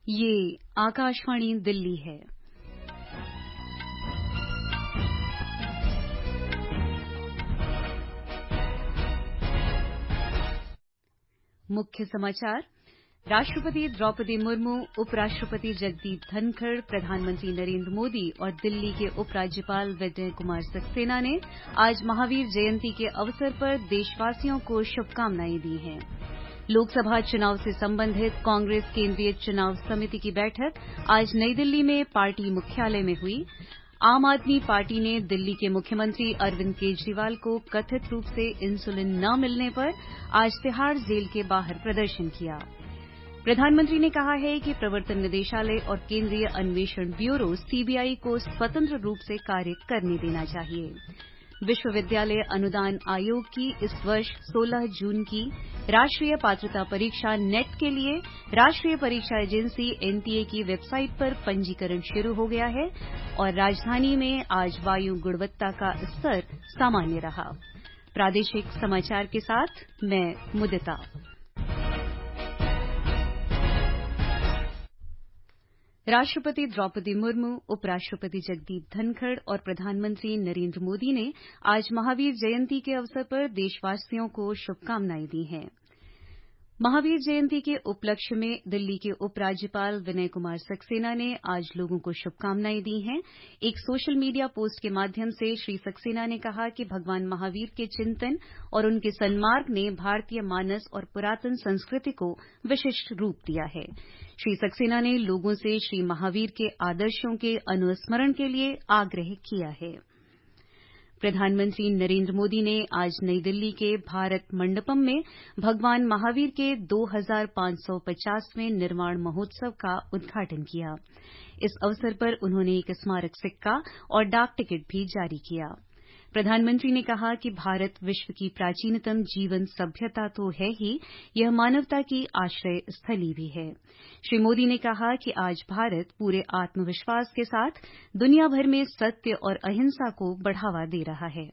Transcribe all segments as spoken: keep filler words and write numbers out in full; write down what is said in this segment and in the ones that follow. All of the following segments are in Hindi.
ये आकाशवाणी दिल्ली है। मुख्य समाचार। राष्ट्रपति द्रौपदी मुर्मू, उपराष्ट्रपति जगदीप धनखड़, प्रधानमंत्री नरेंद्र मोदी और दिल्ली के उपराज्यपाल विजय कुमार सक्सेना ने आज महावीर जयंती के अवसर पर देशवासियों को शुभकामनाएं दी हैं। लोकसभा चुनाव से संबंधित कांग्रेस केंद्रीय चुनाव समिति की बैठक आज नई दिल्ली में पार्टी मुख्यालय में हुई। आम आदमी पार्टी ने दिल्ली के मुख्यमंत्री अरविंद केजरीवाल को कथित रूप से इंसुलिन न मिलने पर आज तिहाड़ जेल के बाहर प्रदर्शन किया। प्रधानमंत्री ने कहा है कि प्रवर्तन निदेशालय और केंद्रीय अन्वेषण ब्यूरो सीबीआई को स्वतंत्र रूप से कार्य करने देना चाहिए। विश्वविद्यालय अनुदान आयोग की इस वर्ष सोलह जून की राष्ट्रीय पात्रता परीक्षा नेट के लिए राष्ट्रीय परीक्षा एजेंसी एनटीए की वेबसाइट पर पंजीकरण शुरू हो गया है और राजधानी में आज वायु गुणवत्ता का स्तर सामान्य रहा। प्रादेशिक समाचार के साथ मैं मुदिता। राष्ट्रपति द्रौपदी मुर्मू, उपराष्ट्रपति जगदीप धनखड़ और प्रधानमंत्री नरेंद्र मोदी ने आज महावीर जयंती के अवसर पर देशवासियों को शुभकामनाएं दी हैं। महावीर जयंती के उपलक्ष्य में दिल्ली के उपराज्यपाल विजय कुमार सक्सेना ने आज लोगों को शुभकामनाएं दी हैं। एक सोशल मीडिया पोस्ट के माध्यम से श्री सक्सेना ने कहा कि भगवान महावीर के चिंतन और उनके सन्मार्ग ने भारतीय मानस और पुरातन संस्कृति को विशिष्ट रूप दिया है। श्री सक्सेना ने लोगों से श्री महावीर के आदर्शों के अनुस्मरण के लिए आग्रह किया है। प्रधानमंत्री नरेंद्र मोदी ने आज नई दिल्ली के भारत मंडपम में भगवान महावीर के दो हजार पांच सौ पचासवें निर्वाण महोत्सव का उद्घाटन किया। इस अवसर पर उन्होंने एक स्मारक सिक्का और डाक टिकट भी जारी किया। प्रधानमंत्री ने कहा कि भारत विश्व की प्राचीनतम जीवन सभ्यता तो है ही, यह मानवता की आश्रय स्थली भी है। श्री मोदी ने कहा कि आज भारत पूरे आत्मविश्वास के साथ दुनिया भर में सत्य और अहिंसा को बढ़ावा दे रहा है।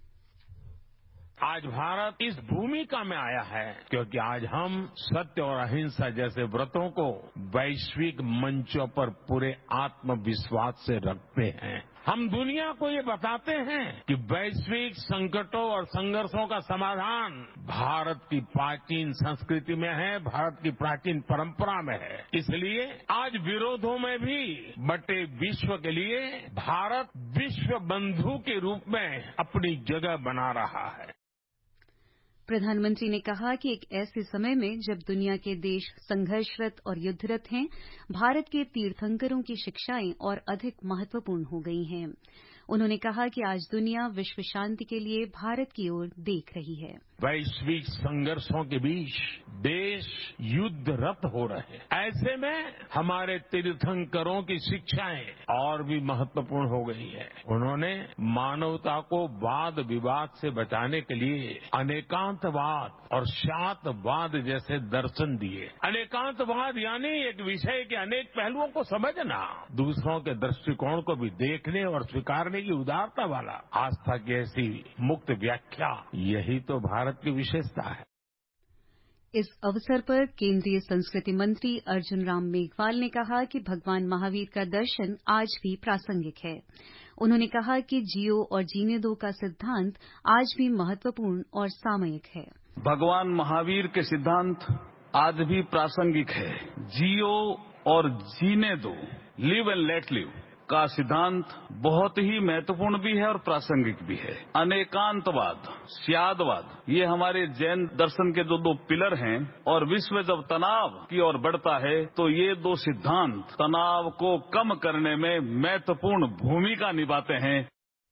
आज भारत इस भूमिका में आया है क्योंकि आज हम सत्य और अहिंसा जैसे व्रतों को वैश्विक मंचों पर पूरे आत्मविश्वास से रखते हैं। हम दुनिया को ये बताते हैं कि वैश्विक संकटों और संघर्षों का समाधान भारत की प्राचीन संस्कृति में है, भारत की प्राचीन परंपरा में है। इसलिए आज विरोधों में भी बटे विश्व के लिए भारत विश्व बंधु के रूप में अपनी जगह बना रहा है। प्रधानमंत्री ने कहा कि एक ऐसे समय में जब दुनिया के देश संघर्षरत और युद्धरत हैं, भारत के तीर्थंकरों की शिक्षाएं और अधिक महत्वपूर्ण हो गई हैं। उन्होंने कहा कि आज दुनिया विश्व शांति के लिए भारत की ओर देख रही है। वैश्विक संघर्षों के बीच देश युद्धरत हो रहे हैं। ऐसे में हमारे तीर्थंकरों की शिक्षाएं और भी महत्वपूर्ण हो गई है। उन्होंने मानवता को वाद विवाद से बचाने के लिए अनेकांतवाद और शांतवाद जैसे दर्शन दिए। अनेकांतवाद यानी एक विषय के अनेक पहलुओं को समझना, दूसरों के दृष्टिकोण को भी देखने और स्वीकारने की उदारता वाला आस्था की ऐसी मुक्त व्याख्या, यही तो भारत की विशेषता है। इस अवसर पर केंद्रीय संस्कृति मंत्री अर्जुन राम मेघवाल ने कहा कि भगवान महावीर का दर्शन आज भी प्रासंगिक है। उन्होंने कहा कि जियो और जीने दो का सिद्धांत आज भी महत्वपूर्ण और सामयिक है। भगवान महावीर के सिद्धांत आज भी प्रासंगिक है। जियो और जीने दो, लिव एंड लेट लिव का सिद्धांत बहुत ही महत्वपूर्ण भी है और प्रासंगिक भी है। अनेकांतवाद, स्यादवाद, ये हमारे जैन दर्शन के जो दो पिलर हैं और विश्व जब तनाव की ओर बढ़ता है तो ये दो सिद्धांत तनाव को कम करने में महत्वपूर्ण भूमिका निभाते हैं।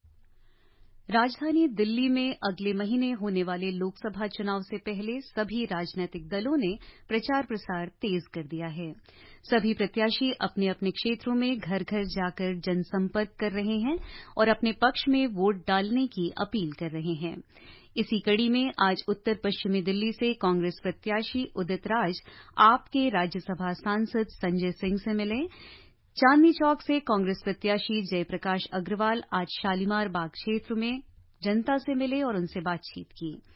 राजधानी दिल्ली में अगले महीने होने वाले लोकसभा चुनाव से पहले सभी राजनीतिक दलों ने प्रचार प्रसार तेज कर दिया है। सभी प्रत्याशी अपने अपने क्षेत्रों में घर घर जाकर जनसंपर्क कर रहे हैं और अपने पक्ष में वोट डालने की अपील कर रहे हैं। इसी कड़ी में आज उत्तर पश्चिमी दिल्ली से कांग्रेस प्रत्याशी उदित राज आप के राज्यसभा सांसद संजय सिंह से मिले। चांदनी चौक से कांग्रेस प्रत्याशी जयप्रकाश अग्रवाल आज शालीमार बाग क्षेत्र में जनता से मिले और उनसे बातचीत की।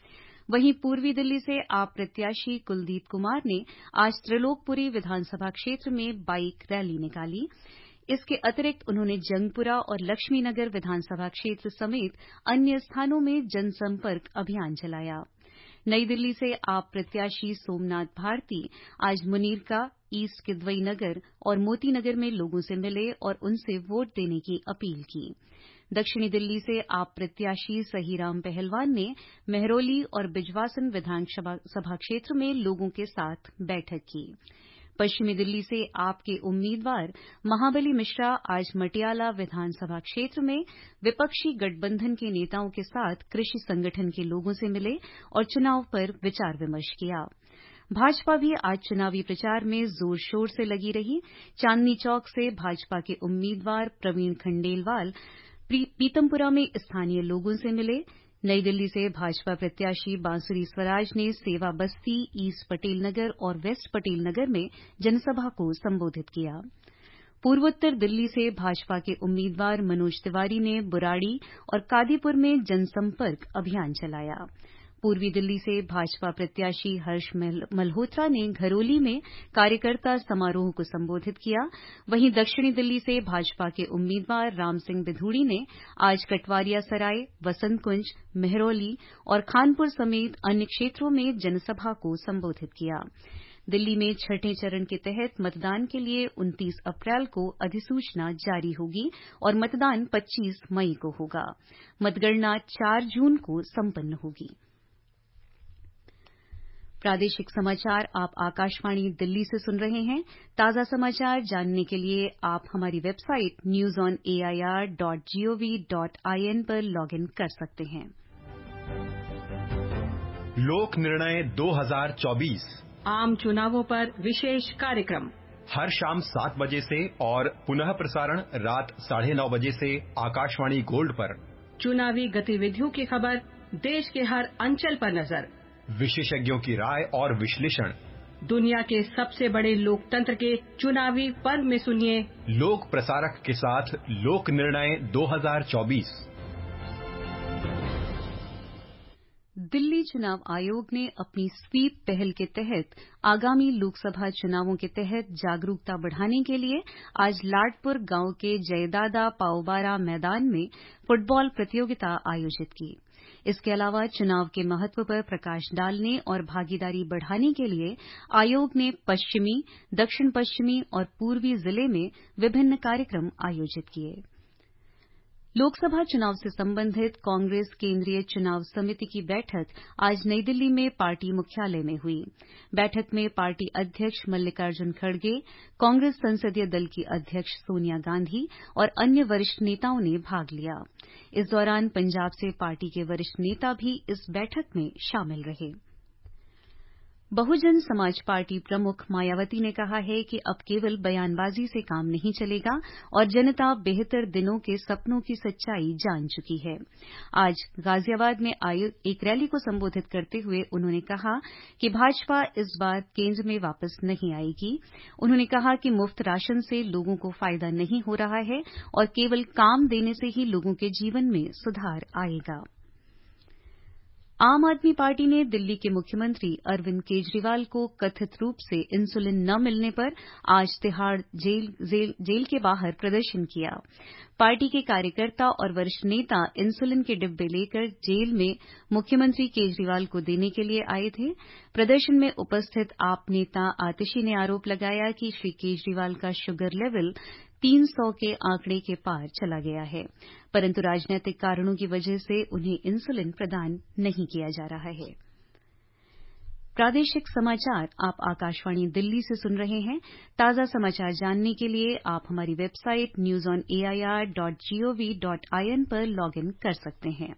वहीं पूर्वी दिल्ली से आप प्रत्याशी कुलदीप कुमार ने आज त्रिलोकपुरी विधानसभा क्षेत्र में बाइक रैली निकाली। इसके अतिरिक्त उन्होंने जंगपुरा और लक्ष्मीनगर विधानसभा क्षेत्र समेत अन्य स्थानों में जनसंपर्क अभियान चलाया। नई दिल्ली से आप प्रत्याशी सोमनाथ भारती आज मुनीरका, ईस्ट किदवई नगर और मोती नगर में लोगों से मिले और उनसे वोट देने की अपील की। दक्षिणी दिल्ली से आप प्रत्याशी सहीराम पहलवान ने मेहरौली और बिजवासन विधानसभा क्षेत्र में लोगों के साथ बैठक की। पश्चिमी दिल्ली से आपके उम्मीदवार महाबली मिश्रा आज मटियाला विधानसभा क्षेत्र में विपक्षी गठबंधन के नेताओं के साथ कृषि संगठन के लोगों से मिले और चुनाव पर विचार विमर्श किया। भाजपा भी आज चुनावी प्रचार में जोर शोर से लगी रही। चांदनी चौक से भाजपा के उम्मीदवार प्रवीण खंडेलवाल पीतमपुरा में स्थानीय लोगों से मिले। नई दिल्ली से भाजपा प्रत्याशी बांसुरी स्वराज ने सेवा बस्ती, ईस्ट पटेल नगर और वेस्ट पटेल नगर में जनसभा को संबोधित किया। पूर्वोत्तर दिल्ली से भाजपा के उम्मीदवार मनोज तिवारी ने बुराड़ी और कादीपुर में जनसंपर्क अभियान चलाया। पूर्वी दिल्ली से भाजपा प्रत्याशी हर्ष मल्होत्रा ने घरोली में कार्यकर्ता समारोह को संबोधित किया। वहीं दक्षिणी दिल्ली से भाजपा के उम्मीदवार राम सिंह बिधूड़ी ने आज कटवारिया सराय, वसंत कुंज, मेहरौली और खानपुर समेत अन्य क्षेत्रों में जनसभा को संबोधित किया। दिल्ली में छठे चरण के तहत मतदान के लिए उनतीस अप्रैल को अधिसूचना जारी होगी और मतदान पच्चीस मई को होगा। मतगणना चार जून को संपन्न होगी। प्रादेशिक समाचार आप आकाशवाणी दिल्ली से सुन रहे हैं। ताज़ा समाचार जानने के लिए आप हमारी website news on A I R dot G O V dot I N पर लॉग इन कर सकते हैं। लोक निर्णय दो हज़ार चौबीस आम चुनावों पर विशेष कार्यक्रम हर शाम सात बजे से और पुनः प्रसारण रात साढ़े नौ बजे से आकाशवाणी गोल्ड पर। चुनावी गतिविधियों की खबर, देश के हर अंचल पर नजर, विशेषज्ञों की राय और विश्लेषण। दुनिया के सबसे बड़े लोकतंत्र के चुनावी पर्व में सुनिए लोक प्रसारक के साथ लोक निर्णय दो हज़ार चौबीस। दिल्ली चुनाव आयोग ने अपनी स्वीप पहल के तहत आगामी लोकसभा चुनावों के तहत जागरूकता बढ़ाने के लिए आज लाडपुर गांव के जयदादा पाओबारा मैदान में फुटबॉल प्रतियोगिता आयोजित की। इसके अलावा चुनाव के महत्व पर प्रकाश डालने और भागीदारी बढ़ाने के लिए आयोग ने पश्चिमी, दक्षिण पश्चिमी और पूर्वी जिले में विभिन्न कार्यक्रम आयोजित किए। लोकसभा चुनाव से संबंधित कांग्रेस केंद्रीय चुनाव समिति की बैठक आज नई दिल्ली में पार्टी मुख्यालय में हुई। बैठक में पार्टी अध्यक्ष मल्लिकार्जुन खड़गे, कांग्रेस संसदीय दल की अध्यक्ष सोनिया गांधी और अन्य वरिष्ठ नेताओं ने भाग लिया। इस दौरान पंजाब से पार्टी के वरिष्ठ नेता भी इस बैठक में शामिल रहे। बहुजन समाज पार्टी प्रमुख मायावती ने कहा है कि अब केवल बयानबाजी से काम नहीं चलेगा और जनता बेहतर दिनों के सपनों की सच्चाई जान चुकी है। आज गाजियाबाद में आयोजित एक रैली को संबोधित करते हुए उन्होंने कहा कि भाजपा इस बार केंद्र में वापस नहीं आएगी। उन्होंने कहा कि मुफ्त राशन से लोगों को फायदा नहीं हो रहा है और केवल काम देने से ही लोगों के जीवन में सुधार आएगा। आम आदमी पार्टी ने दिल्ली के मुख्यमंत्री अरविंद केजरीवाल को कथित रूप से इंसुलिन न मिलने पर आज तिहाड़ जेल, जेल, जेल के बाहर प्रदर्शन किया। पार्टी के कार्यकर्ता और वरिष्ठ नेता इंसुलिन के डिब्बे लेकर जेल में मुख्यमंत्री केजरीवाल को देने के लिए आए थे। प्रदर्शन में उपस्थित आप नेता आतिशी ने आरोप लगाया कि श्री केजरीवाल का शुगर लेवल तीन सौ के आंकड़े के पार चला गया है, परंतु राजनीतिक कारणों की वजह से उन्हें इंसुलिन प्रदान नहीं किया जा रहा है। प्रादेशिक समाचार आप आकाशवाणी दिल्ली से सुन रहे हैं। ताज़ा समाचार जानने के लिए आप हमारी website news on A I R dot G O V dot I N पर लॉग इन कर सकते हैं।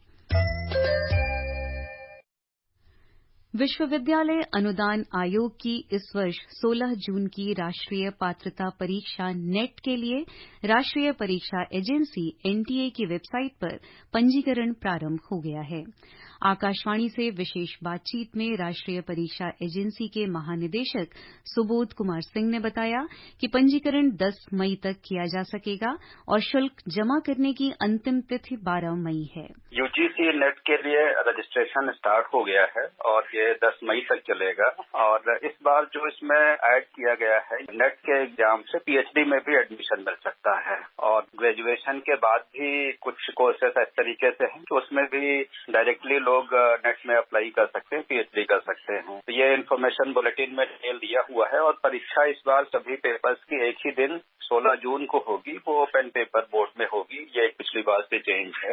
विश्वविद्यालय अनुदान आयोग की इस वर्ष सोलह जून की राष्ट्रीय पात्रता परीक्षा नेट के लिए राष्ट्रीय परीक्षा एजेंसी एन टी ए की वेबसाइट पर पंजीकरण प्रारंभ हो गया है। आकाशवाणी से विशेष बातचीत में राष्ट्रीय परीक्षा एजेंसी के महानिदेशक सुबोध कुमार सिंह ने बताया कि पंजीकरण दस मई तक किया जा सकेगा और शुल्क जमा करने की अंतिम तिथि बारह मई है। यूजीसी नेट के लिए रजिस्ट्रेशन स्टार्ट हो गया है और ये दस मई तक चलेगा और इस बार जो इसमें ऐड किया गया है, नेट के एग्जाम से पीएचडी में भी एडमिशन मिल सकता है और ग्रेजुएशन के बाद भी कुछ कोर्सेस इस तरीके से हैं कि उसमें भी डायरेक्टली लोग नेट में अप्लाई कर सकते हैं, पीएचडी कर सकते हैं। तो ये इन्फॉर्मेशन बुलेटिन में डिटेल दिया हुआ है और परीक्षा इस बार सभी पेपर्स की एक ही दिन सोलह जून को होगी, वो पेन पेपर बोर्ड में होगी। ये एक पिछली बार से चेंज है।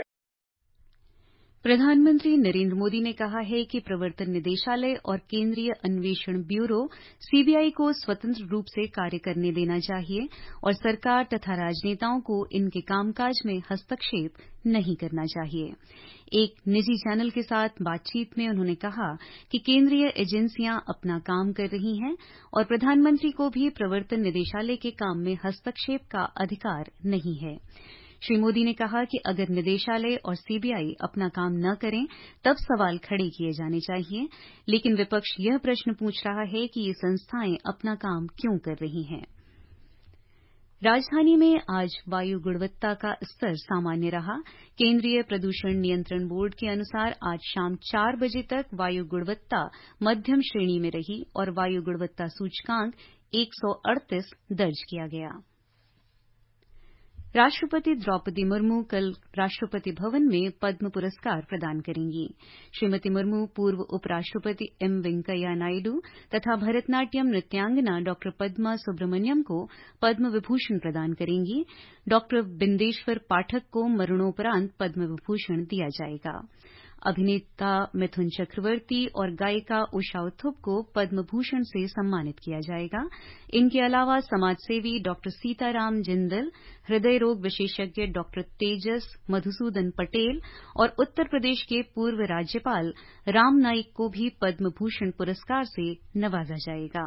प्रधानमंत्री नरेंद्र मोदी ने कहा है कि प्रवर्तन निदेशालय और केंद्रीय अन्वेषण ब्यूरो सीबीआई को स्वतंत्र रूप से कार्य करने देना चाहिए और सरकार तथा राजनेताओं को इनके कामकाज में हस्तक्षेप नहीं करना चाहिए। एक निजी चैनल के साथ बातचीत में उन्होंने कहा कि केंद्रीय एजेंसियां अपना काम कर रही हैं और प्रधानमंत्री को भी प्रवर्तन निदेशालय के काम में हस्तक्षेप का अधिकार नहीं है। श्री मोदी ने कहा कि अगर निदेशालय और सीबीआई अपना काम न करें तब सवाल खड़े किए जाने चाहिए, लेकिन विपक्ष यह प्रश्न पूछ रहा है कि ये संस्थाएं अपना काम क्यों कर रही हैं। राजधानी में आज वायु गुणवत्ता का स्तर सामान्य रहा। केंद्रीय प्रदूषण नियंत्रण बोर्ड के अनुसार आज शाम चार बजे तक वायु गुणवत्ता मध्यम श्रेणी में रही और वायु गुणवत्ता सूचकांक एक सौ अड़तीस दर्ज किया गया। राष्ट्रपति द्रौपदी मुर्मू कल राष्ट्रपति भवन में पद्म पुरस्कार प्रदान करेंगी। श्रीमती मुर्मू पूर्व उपराष्ट्रपति एम वेंकैया नायडू तथा भरतनाट्यम नृत्यांगना डॉ पद्मा सुब्रमण्यम को पद्म विभूषण प्रदान करेंगी। डॉ बिंदेश्वर पाठक को मरणोपरांत पद्म विभूषण दिया जाएगा। अभिनेता मिथुन चक्रवर्ती और गायिका उषा उत्थुप को पद्म भूषण से सम्मानित किया जाएगा। इनके अलावा समाजसेवी डॉ सीताराम जिंदल, हृदय रोग विशेषज्ञ डॉ तेजस मधुसूदन पटेल और उत्तर प्रदेश के पूर्व राज्यपाल राम नाईक को भी पद्म भूषण पुरस्कार से नवाजा जाएगा।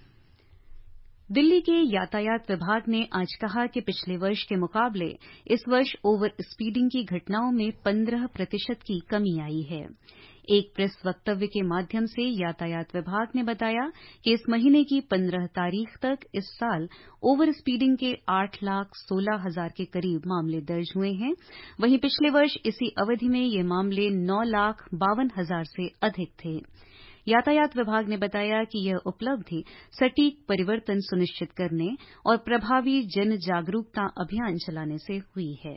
दिल्ली के यातायात विभाग ने आज कहा कि पिछले वर्ष के मुकाबले इस वर्ष ओवर स्पीडिंग की घटनाओं में पंद्रह प्रतिशत की कमी आई है। एक प्रेस वक्तव्य के माध्यम से यातायात विभाग ने बताया कि इस महीने की पंद्रह तारीख तक इस साल ओवर स्पीडिंग के आठ लाख सोलह हजार के करीब मामले दर्ज हुए हैं। वहीं पिछले वर्ष इसी अवधि में ये मामले नौ लाख बावन हजार से अधिक थे। यातायात विभाग ने बताया कि यह उपलब्धि सटीक परिवर्तन सुनिश्चित करने और प्रभावी जन जागरूकता अभियान चलाने से हुई है।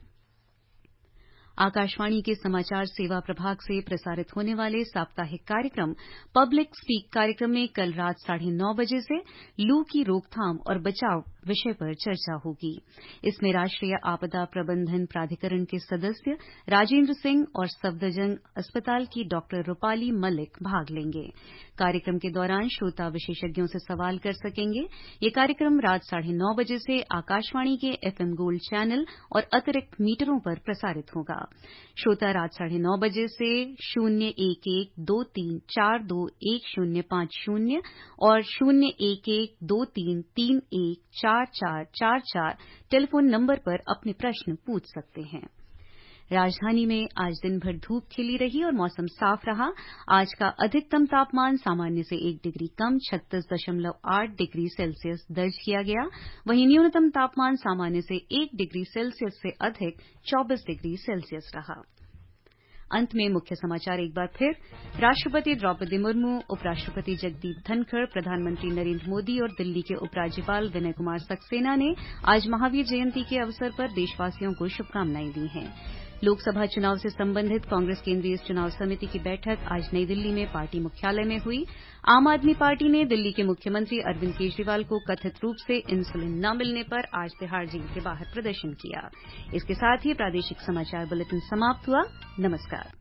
आकाशवाणी के समाचार सेवा प्रभाग से प्रसारित होने वाले साप्ताहिक कार्यक्रम पब्लिक स्पीक कार्यक्रम में कल रात साढ़े नौ बजे से लू की रोकथाम और बचाव विषय पर चर्चा होगी। इसमें राष्ट्रीय आपदा प्रबंधन प्राधिकरण के सदस्य राजेंद्र सिंह और सफदरजंग अस्पताल की डॉ रूपाली मलिक भाग लेंगे। कार्यक्रम के दौरान श्रोता विशेषज्ञों से सवाल कर सकेंगे। ये कार्यक्रम रात साढ़े नौ बजे से आकाशवाणी के एफएम गोल्ड चैनल और अतिरिक्त मीटरों पर प्रसारित होगा। श्रोता रात साढ़े नौ बजे से शून्य एक एक दो तीन चार दो एक शून्य पांच शून्य और शून्य एक एक दो तीन तीन एक चार चार चार चार टेलीफोन नंबर पर अपने प्रश्न पूछ सकते हैं। राजधानी में आज दिन भर धूप खिली रही और मौसम साफ रहा। आज का अधिकतम तापमान सामान्य से एक डिग्री कम छत्तीस दशमलव आठ डिग्री सेल्सियस दर्ज किया गया। वहीं न्यूनतम तापमान सामान्य से एक डिग्री सेल्सियस से अधिक चौबीस डिग्री सेल्सियस रहा। अंत में मुख्य समाचार एक बार फिर। राष्ट्रपति द्रौपदी मुर्मू, उपराष्ट्रपति जगदीप धनखड़, प्रधानमंत्री नरेंद्र मोदी और दिल्ली के उपराज्यपाल विनय कुमार सक्सेना ने आज महावीर जयंती के अवसर पर देशवासियों को शुभकामनाएं दी हैं। लोकसभा चुनाव से संबंधित कांग्रेस केंद्रीय चुनाव समिति की बैठक आज नई दिल्ली में पार्टी मुख्यालय में हुई। आम आदमी पार्टी ने दिल्ली के मुख्यमंत्री अरविंद केजरीवाल को कथित रूप से इंसुलिन न मिलने पर आज तिहाड़ जेल के बाहर प्रदर्शन किया। इसके साथ ही प्रादेशिक समाचार बुलेटिन समाप्त हुआ। नमस्कार।